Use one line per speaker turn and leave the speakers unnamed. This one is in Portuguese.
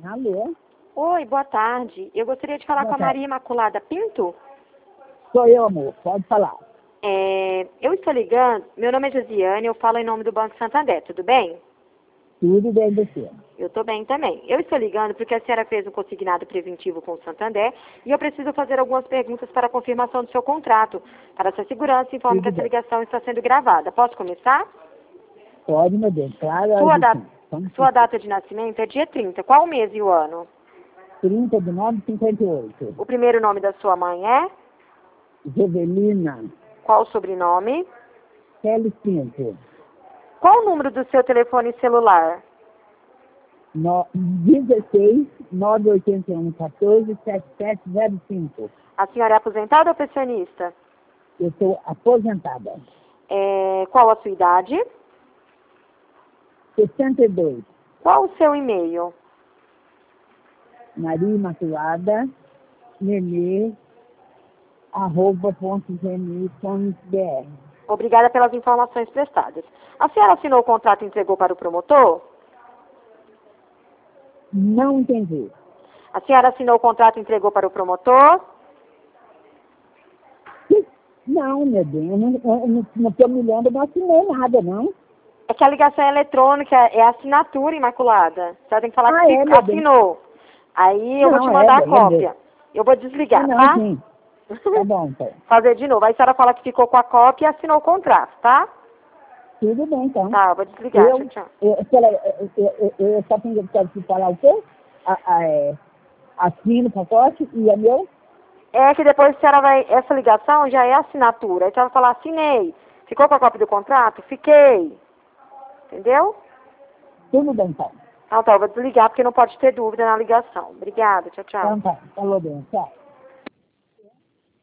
Alô?
Oi, boa tarde. Eu gostaria de falar
Boa
com a
tarde.
Maria Imaculada Pinto.
Sou eu, amor. Pode falar.
Eu estou ligando, meu nome é Josiane, eu falo em nome do Banco Santander, tudo bem?
Tudo bem você.
Eu estou bem também. Eu estou ligando porque a senhora fez um consignado preventivo com o Santander e eu preciso fazer algumas perguntas para a confirmação do seu contrato. Para sua segurança, informo que
Tudo
essa
bem.
ligação está sendo gravada. Posso começar?
Pode, meu bem. Claro,
Sua, da-
sim. Vamos
sua
sim.
data de nascimento é dia 30. Qual o mês e o ano?
30/9/58.
O primeiro nome da sua mãe é?
Jovelina
Qual o sobrenome?
Teles Pinto.
Qual o número do seu telefone celular?
16 981 14 7705.
A senhora é aposentada ou pensionista?
Eu sou aposentada.
Qual a sua idade?
62.
Qual o seu e-mail?
Maria Imaculada Nenê @gmail.br.
Obrigada pelas informações prestadas. A senhora assinou o contrato e entregou para o promotor?
Não entendi.
A senhora assinou o contrato e entregou para o promotor?
Não, meu bem, eu não estou me lembrando, não assinei nada, não.
É que a ligação é eletrônica, é assinatura, Imaculada. A senhora tem que falar que
Meu bem.
assinou. Aí eu vou te
Não,
mandar a
lembrei.
cópia. Eu vou desligar,
Não,
tá?
sim. Tá bom, então.
Fazer de novo. Aí a senhora fala que ficou com a cópia e assinou o contrato, tá?
Tudo bem, então.
Tá, eu vou desligar. Tchau, tchau.
Eu só tenho que falar o quê? Assino o pacote e é meu?
É que depois a senhora vai... Essa ligação já é assinatura. Aí a senhora vai falar, assinei. Ficou com a cópia do contrato? Fiquei. Entendeu?
Tudo bem, então.
Então tá, eu vou desligar porque não pode ter dúvida na ligação. Obrigada, tchau, tchau.
Então tá, falou bem, tchau.